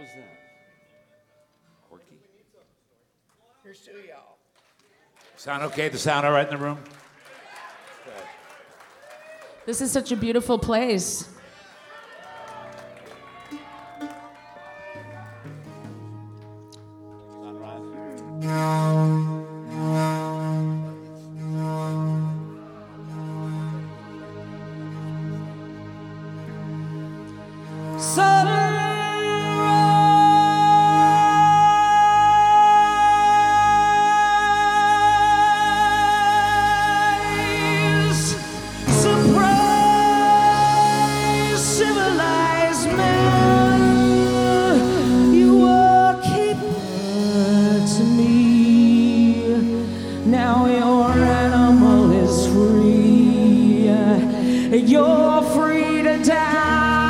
was that? Corky? Here's to y'all. Sound okay? The sound all right in the room? This is such a beautiful place. You're free to die.